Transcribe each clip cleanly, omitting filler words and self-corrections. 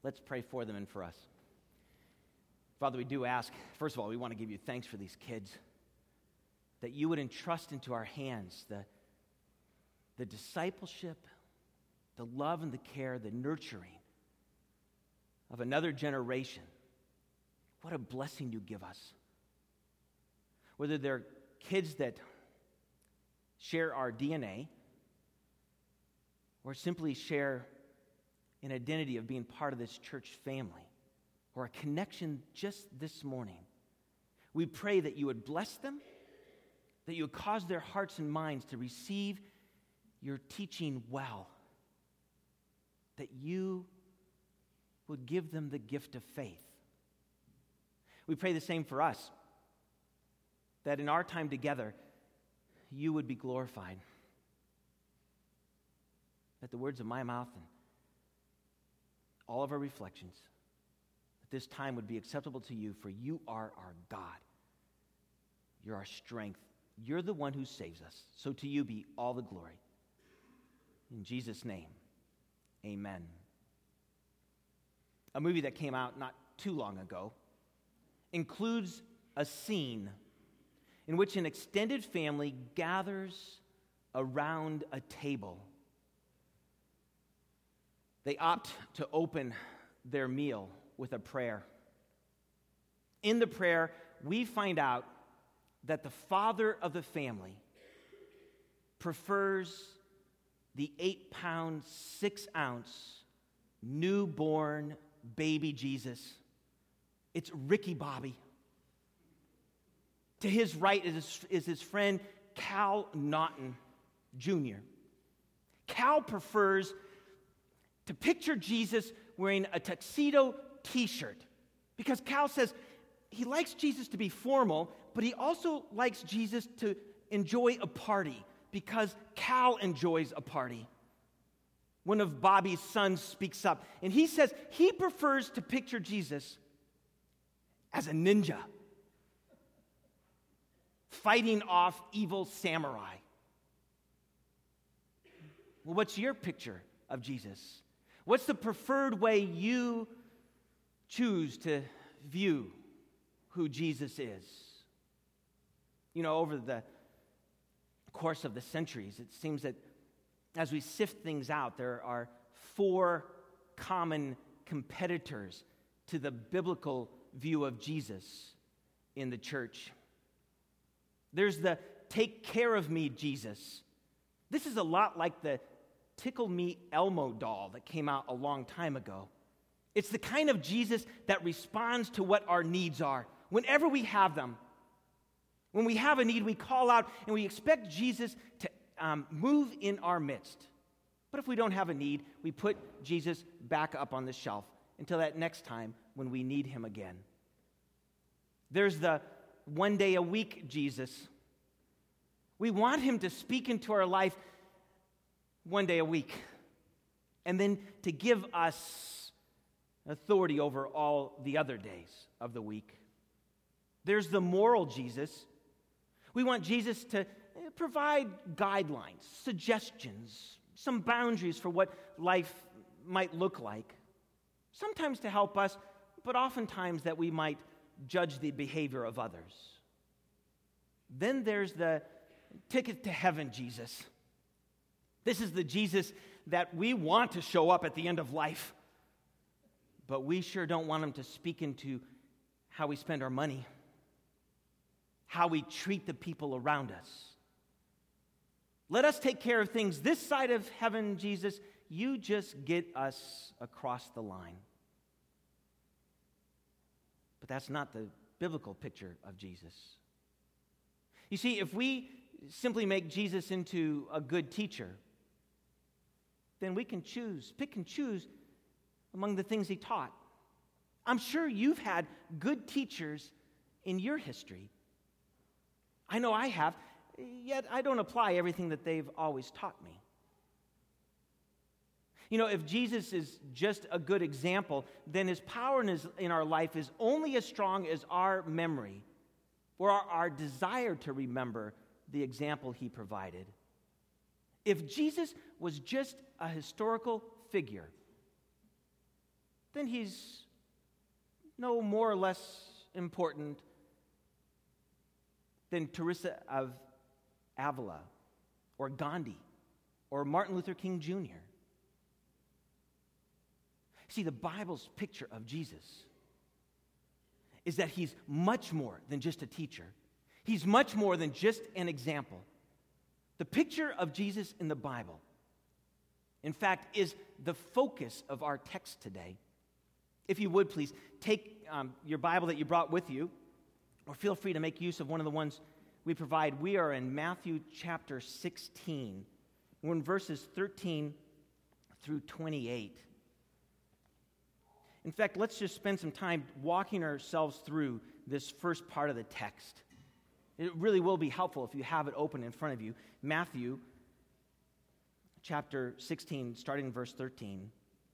Let's pray for them and for us. Father, we do ask, first of all, we want to give you thanks for these kids, that you would entrust into our hands the discipleship, the love and the care, the nurturing of another generation. What a blessing you give us. Whether they're kids that share our DNA or simply share an identity of being part of this church family or a connection just this morning, we pray that you would bless them, that you would cause their hearts and minds to receive your teaching well, that you would give them the gift of faith. We pray the same for us, that in our time together, you would be glorified, that the words of my mouth and all of our reflections, that this time would be acceptable to you, for you are our God. You're our strength. You're the one who saves us. So to you be all the glory. In Jesus' name, amen. A movie that came out not too long ago includes a scene in which an extended family gathers around a table. They opt to open their meal with a prayer. In the prayer, we find out that the father of the family prefers the 8-pound, 6-ounce newborn baby Jesus. It's Ricky Bobby. To his right is his friend Cal Naughton Jr. Cal prefers to picture Jesus wearing a tuxedo t-shirt because Cal says he likes Jesus to be formal, but he also likes Jesus to enjoy a party because Cal enjoys a party. One of Bobby's sons speaks up, and he says he prefers to picture Jesus as a ninja, fighting off evil samurai. Well, what's your picture of Jesus? What's the preferred way you choose to view who Jesus is? You know, over the course of the centuries, it seems that as we sift things out, there are 4 common competitors to the biblical view of Jesus in the church. There's the take care of me Jesus. This is a lot like the Tickle Me Elmo doll that came out a long time ago. It's the kind of Jesus that responds to what our needs are whenever we have them. When we have a need, we call out and we expect Jesus to move in our midst. But if we don't have a need, we put Jesus back up on the shelf until that next time when we need him again. There's the one day a week Jesus. We want him to speak into our life one day a week and then to give us authority over all the other days of the week. There's the moral Jesus. We want Jesus to provide guidelines, suggestions, some boundaries for what life might look like. Sometimes to help us, but oftentimes that we might judge the behavior of others. Then there's the ticket to heaven Jesus. This is the Jesus that we want to show up at the end of life, but we sure don't want him to speak into how we spend our money, how we treat the people around us. Let us take care of things this side of heaven, Jesus. You just get us across the line. But that's not the biblical picture of Jesus. You see, if we simply make Jesus into a good teacher, then we can pick and choose among the things he taught. I'm sure you've had good teachers in your history. I know I have, yet I don't apply everything that they've always taught me. You know, if Jesus is just a good example, then his power in our life is only as strong as our memory or our desire to remember the example he provided. If Jesus was just a historical figure, then he's no more or less important than Teresa of Avila or Gandhi or Martin Luther King Jr. See, the Bible's picture of Jesus is that he's much more than just a teacher. He's much more than just an example. The picture of Jesus in the Bible, in fact, is the focus of our text today. If you would, please, take your Bible that you brought with you, or feel free to make use of one of the ones we provide. We are in Matthew chapter 16. We're in verses 13 through 28. In fact, let's just spend some time walking ourselves through this first part of the text. It really will be helpful if you have it open in front of you. Matthew chapter 16, starting in verse 13.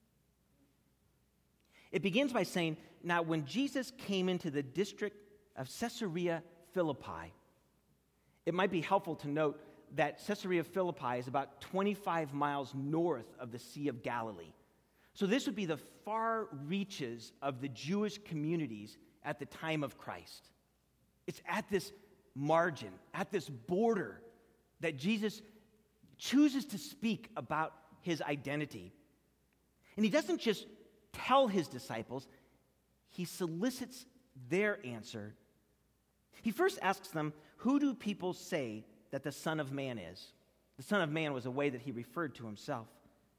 It begins by saying, "Now when Jesus came into the district of Caesarea Philippi," it might be helpful to note that Caesarea Philippi is about 25 miles north of the Sea of Galilee. So this would be the far reaches of the Jewish communities at the time of Christ. It's at this margin, at this border, that Jesus chooses to speak about his identity. And he doesn't just tell his disciples, he solicits their answer. He first asks them, "Who do people say that the Son of Man is?" The Son of Man was a way that he referred to himself.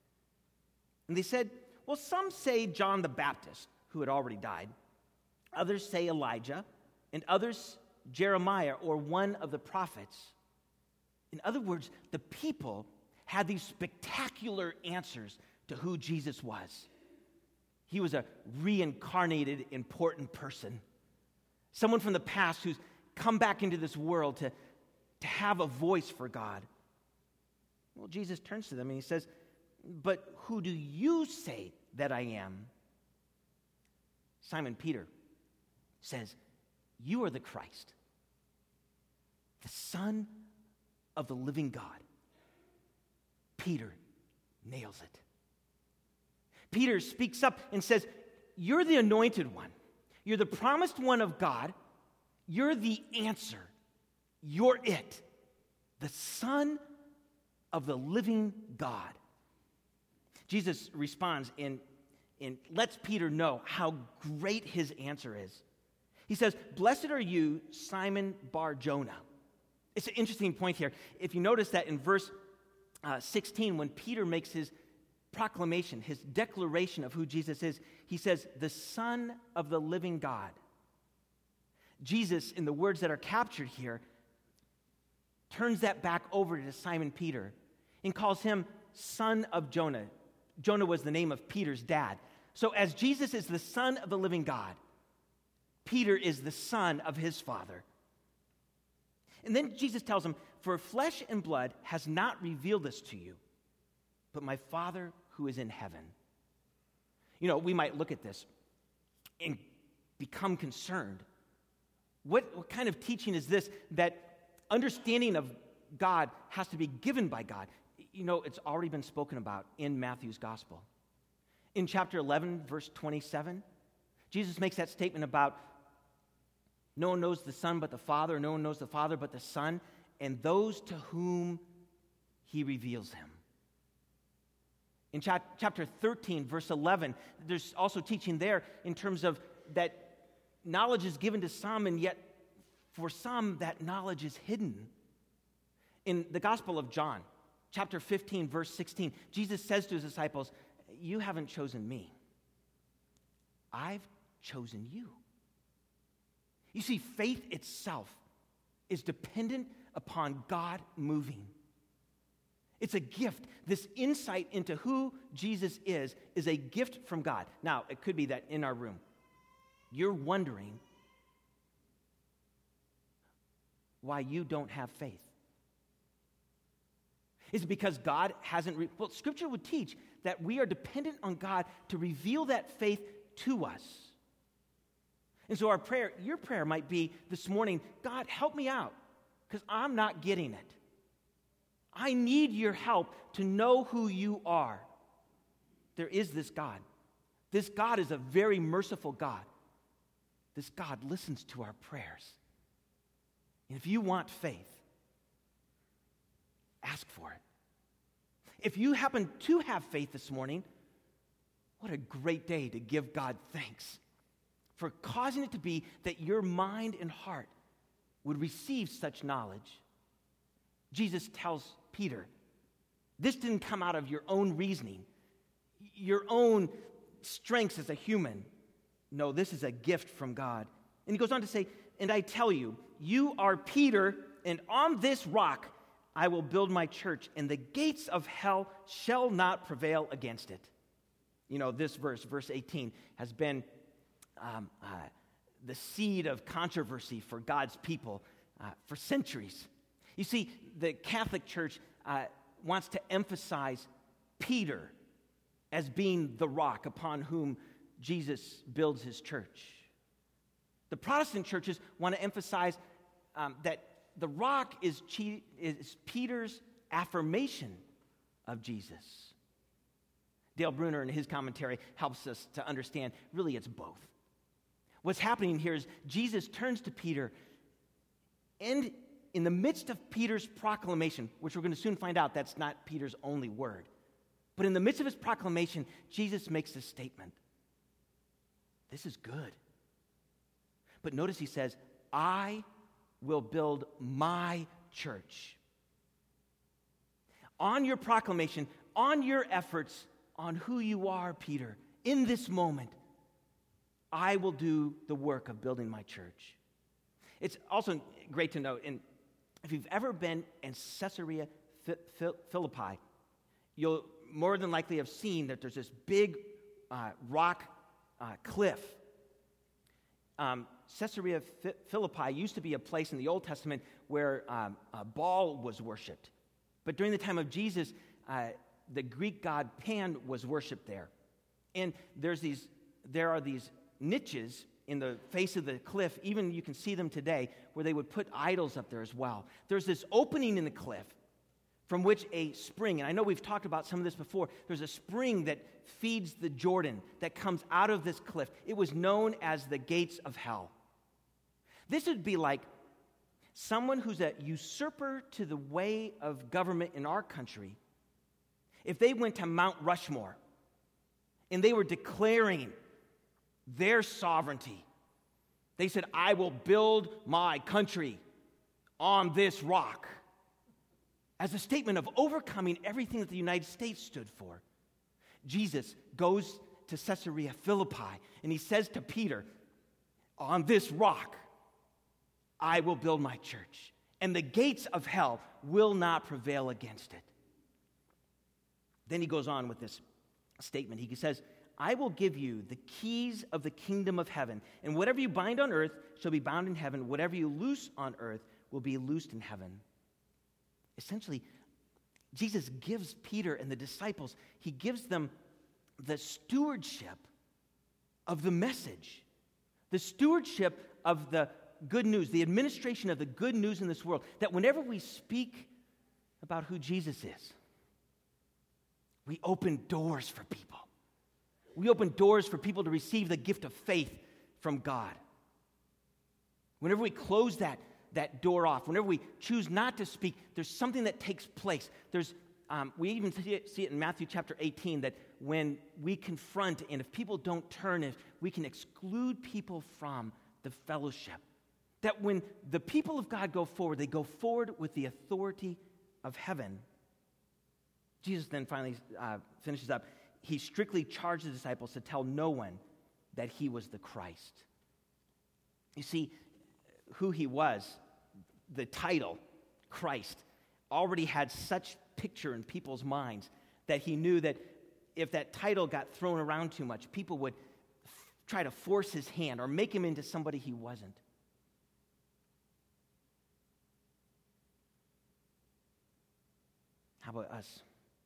And they said, "Well, some say John the Baptist, who had already died. Others say Elijah, and others Jeremiah or one of the prophets." In other words, the people had these spectacular answers to who Jesus was. He was a reincarnated, important person. Someone from the past who's come back into this world to have a voice for God. Well, Jesus turns to them and he says, "But who do you say that I am?" Simon Peter says, "You are the Christ, the Son of the living God." Peter nails it. Peter speaks up and says, "You're the anointed one. You're the promised one of God. You're the answer. You're it. The Son of the living God." Jesus responds and lets Peter know how great his answer is. He says, "Blessed are you, Simon Bar-Jonah." It's an interesting point here. If you notice that in verse 16, when Peter makes his proclamation, his declaration of who Jesus is, he says, "The Son of the living God." Jesus, in the words that are captured here, turns that back over to Simon Peter and calls him son of Jonah. Jonah was the name of Peter's dad. So as Jesus is the Son of the living God, Peter is the son of his father. And then Jesus tells him, "For flesh and blood has not revealed this to you, but my Father who is in heaven." You know, we might look at this and become concerned. What kind of teaching is this, that understanding of God has to be given by God? You know, it's already been spoken about in Matthew's gospel. In chapter 11, verse 27, Jesus makes that statement about no one knows the Son but the Father, no one knows the Father but the Son, and those to whom he reveals him. In chapter 13, verse 11, there's also teaching there in terms of that knowledge is given to some, and yet for some that knowledge is hidden. In the Gospel of John, chapter 15, verse 16, Jesus says to his disciples, "You haven't chosen me. I've chosen you." You see, faith itself is dependent upon God moving. It's a gift. This insight into who Jesus is a gift from God. Now, it could be that in our room, you're wondering why you don't have faith. Is it because God hasn't... Well, Scripture would teach that we are dependent on God to reveal that faith to us. And so our prayer, your prayer might be this morning, "God, help me out, because I'm not getting it. I need your help to know who you are." There is this God, This God is a very merciful God. This God listens to our prayers. And if you want faith, ask for it. If you happen to have faith this morning, what a great day to give God thanks for causing it to be that your mind and heart would receive such knowledge. Jesus tells Peter, this didn't come out of your own reasoning, your own strengths as a human. No, this is a gift from God. And he goes on to say, and I tell you, you are Peter, and on this rock I will build my church, and the gates of hell shall not prevail against it. You know, this verse 18, has been the seed of controversy for God's people for centuries. You see, the Catholic Church wants to emphasize Peter as being the rock upon whom Jesus builds his church. The Protestant churches want to emphasize that the rock is Peter's affirmation of Jesus. Dale Bruner, in his commentary, helps us to understand, really, it's both. What's happening here is Jesus turns to Peter, and in the midst of Peter's proclamation, which we're going to soon find out that's not Peter's only word, but in the midst of his proclamation, Jesus makes this statement. This is good. But notice he says, I will build my church. On your proclamation, on your efforts, on who you are, Peter, in this moment, I will do the work of building my church. It's also great to note, and if you've ever been in Caesarea Philippi, you'll more than likely have seen that there's this big rock cliff. Caesarea Philippi used to be a place in the Old Testament where Baal was worshipped. But during the time of Jesus, the Greek god Pan was worshipped there. And there are these niches in the face of the cliff, even you can see them today, where they would put idols up there as well. There's this opening in the cliff from which a spring, and I know we've talked about some of this before, there's a spring that feeds the Jordan that comes out of this cliff. It was known as the gates of hell. This would be like someone who's a usurper to the way of government in our country. If they went to Mount Rushmore and they were declaring their sovereignty, they said, I will build my country on this rock, as a statement of overcoming everything that the United States stood for. Jesus goes to Caesarea Philippi, and he says to Peter, on this rock, I will build my church, and the gates of hell will not prevail against it. Then he goes on with this statement. He says, I will give you the keys of the kingdom of heaven, and whatever you bind on earth shall be bound in heaven. Whatever you loose on earth will be loosed in heaven. Essentially, Jesus gives Peter and the disciples, he gives them the stewardship of the message, the stewardship of the good news, the administration of the good news in this world, that whenever we speak about who Jesus is, we open doors for people. We open doors for people to receive the gift of faith from God. Whenever we close that door off, whenever we choose not to speak, there's something that takes place. We even see it in Matthew chapter 18, that when we confront, and if people don't turn, if we can exclude people from the fellowship, that when the people of God go forward, they go forward with the authority of heaven. Jesus then finally finishes up. He strictly charged the disciples to tell no one that he was the Christ. You see, who he was, the title, Christ, already had such picture in people's minds that he knew that if that title got thrown around too much, people would try to force his hand or make him into somebody he wasn't. How about us?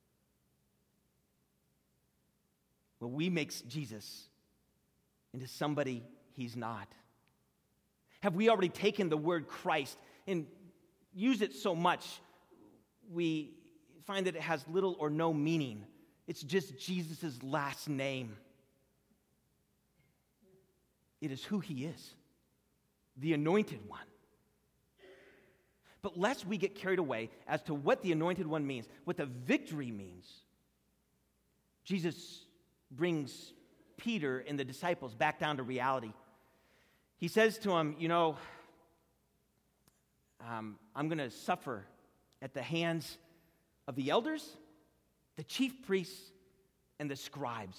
Will we make Jesus into somebody he's not? Have we already taken the word Christ and used it so much we find that it has little or no meaning? It's just Jesus' last name. It is who he is, the anointed one. But lest we get carried away as to what the anointed one means, what the victory means, Jesus brings Peter and the disciples back down to reality. He says to him, I'm going to suffer at the hands of the elders, the chief priests, and the scribes.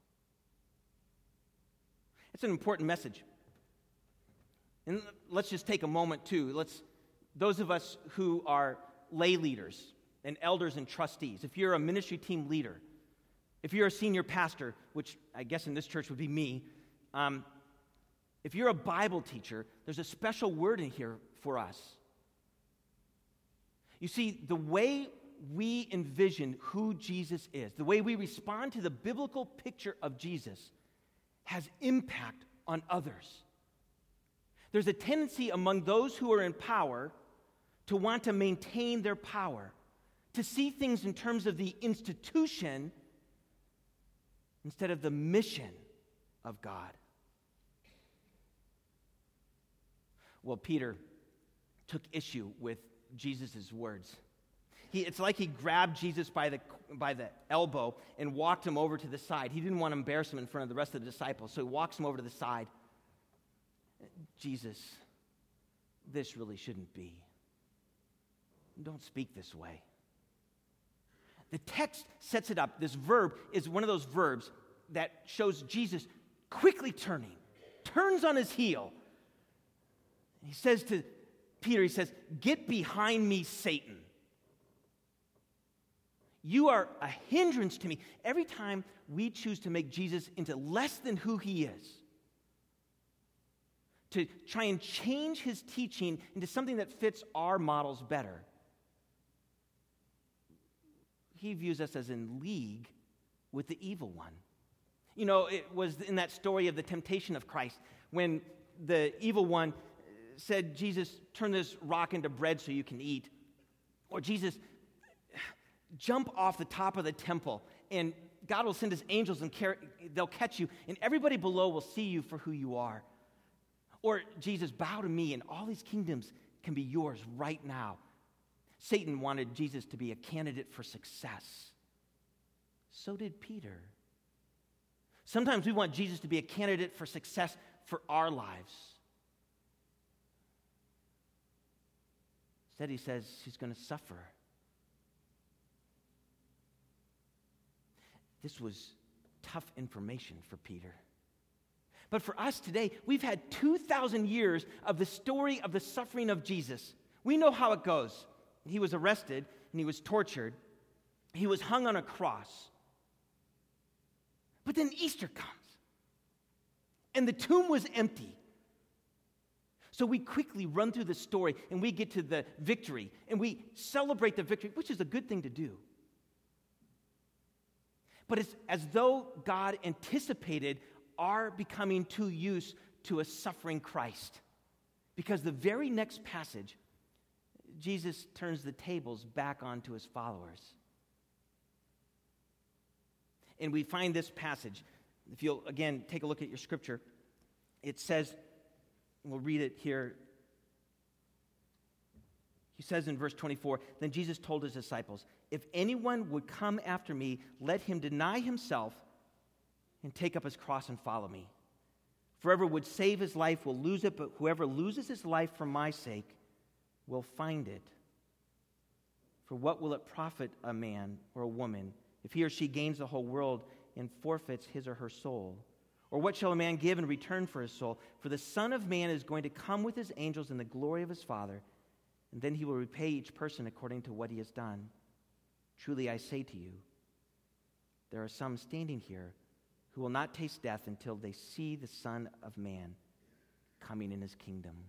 It's an important message. And let's just take a moment, too. Those of us who are lay leaders and elders and trustees, if you're a ministry team leader, if you're a senior pastor, which I guess in this church would be me, if you're a Bible teacher, there's a special word in here for us. You see, the way we envision who Jesus is, the way we respond to the biblical picture of Jesus, has impact on others. There's a tendency among those who are in power to want to maintain their power, to see things in terms of the institution instead of the mission of God. Well, Peter took issue with Jesus' words. It's like he grabbed Jesus by the elbow and walked him over to the side. He didn't want to embarrass him in front of the rest of the disciples, so he walks him over to the side. Jesus, this really shouldn't be. Don't speak this way. The text sets it up. This verb is one of those verbs that shows Jesus quickly turns on his heel. He says to Peter, "Get behind me, Satan. You are a hindrance to me." Every time we choose to make Jesus into less than who he is, to try and change his teaching into something that fits our models better, he views us as in league with the evil one. It was in that story of the temptation of Christ when the evil one said, "Jesus, turn this rock into bread so you can eat." Or, "Jesus, jump off the top of the temple and God will send his angels and they'll catch you and everybody below will see you for who you are." Or, "Jesus, bow to me and all these kingdoms can be yours right now." Satan wanted Jesus to be a candidate for success. So did Peter. Sometimes we want Jesus to be a candidate for success for our lives. Instead, he says he's going to suffer. This was tough information for Peter. But for us today, we've had 2,000 years of the story of the suffering of Jesus. We know how it goes. He was arrested and he was tortured. He was hung on a cross. But then Easter comes, and the tomb was empty. So we quickly run through the story, and we get to the victory, and we celebrate the victory, which is a good thing to do. But it's as though God anticipated our becoming too used to a suffering Christ. Because the very next passage, Jesus turns the tables back onto his followers. And we find this passage. If you'll, again, take a look at your scripture, it says, we'll read it here. He says in verse 24, "Then Jesus told his disciples, 'If anyone would come after me, let him deny himself and take up his cross and follow me. For whoever would save his life will lose it, but whoever loses his life for my sake will find it. For what will it profit a man or a woman if he or she gains the whole world and forfeits his or her soul? Or what shall a man give in return for his soul? For the Son of Man is going to come with his angels in the glory of his Father, and then he will repay each person according to what he has done. Truly I say to you, there are some standing here who will not taste death until they see the Son of Man coming in his kingdom.'"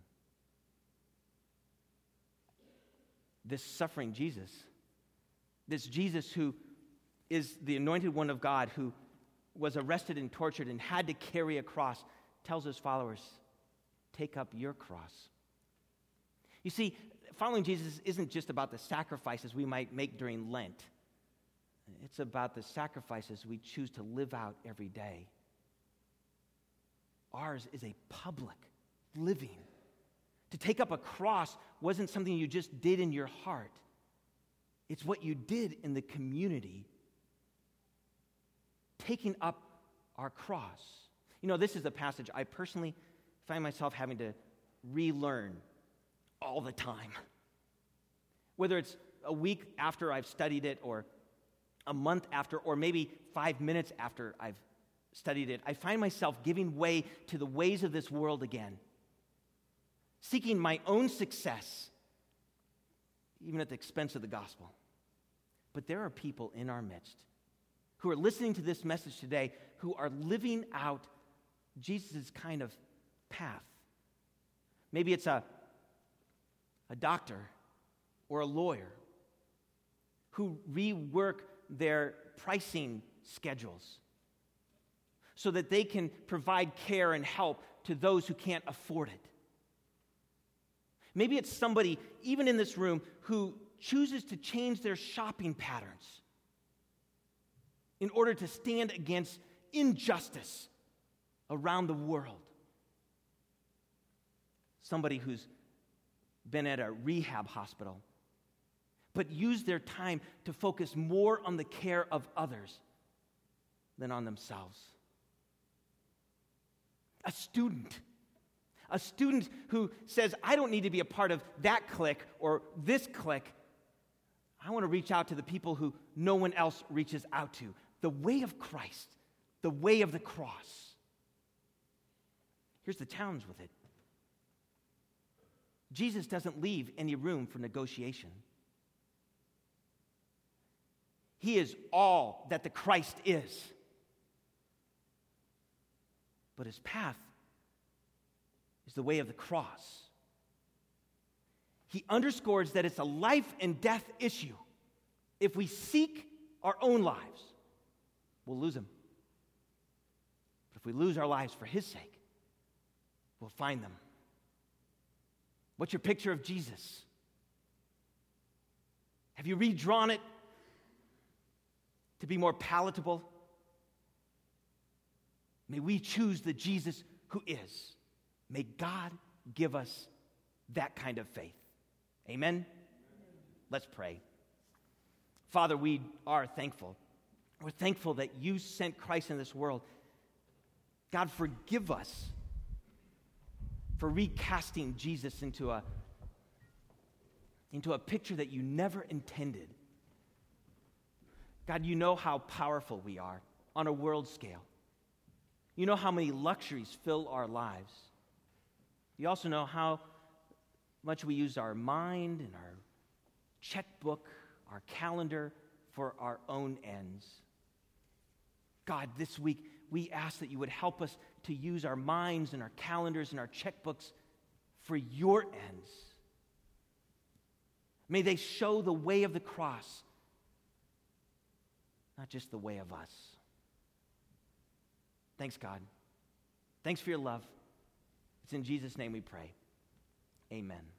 This suffering Jesus, this Jesus who is the anointed one of God, who was arrested and tortured and had to carry a cross, tells his followers, "Take up your cross." You see, following Jesus isn't just about the sacrifices we might make during Lent. It's about the sacrifices we choose to live out every day. ours is a public living. To take up a cross wasn't something you just did in your heart. It's what you did in the community, taking up our cross. You know, this is a passage I personally find myself having to relearn all the time. Whether it's a week after I've studied it, or a month after, or maybe 5 minutes after I've studied it, I find myself giving way to the ways of this world again, seeking my own success, even at the expense of the gospel. But there are people in our midst who are listening to this message today who are living out Jesus' kind of path. Maybe it's a doctor or a lawyer who rework their pricing schedules so that they can provide care and help to those who can't afford it. Maybe it's somebody, even in this room, who chooses to change their shopping patterns in order to stand against injustice around the world. Somebody who's been at a rehab hospital, but used their time to focus more on the care of others than on themselves. A student who says, I don't need to be a part of that clique or this clique. I want to reach out to the people who no one else reaches out to. The way of Christ, the way of the cross. Here's the challenge with it. Jesus doesn't leave any room for negotiation. He is all that the Christ is. But his path is the way of the cross. He underscores that it's a life and death issue. If we seek our own lives, we'll lose them. But if we lose our lives for his sake, we'll find them. What's your picture of Jesus? Have you redrawn it to be more palatable? May we choose the Jesus who is. May God give us that kind of faith. Amen? Let's pray. Father, we are thankful. We're thankful that you sent Christ in this world. God, forgive us for recasting Jesus into a picture that you never intended. God, you know how powerful we are on a world scale. You know how many luxuries fill our lives. You also know how much we use our mind and our checkbook, our calendar for our own ends. God, this week, we ask that you would help us to use our minds and our calendars and our checkbooks for your ends. May they show the way of the cross, not just the way of us. Thanks, God. Thanks for your love. It's in Jesus' name we pray. Amen.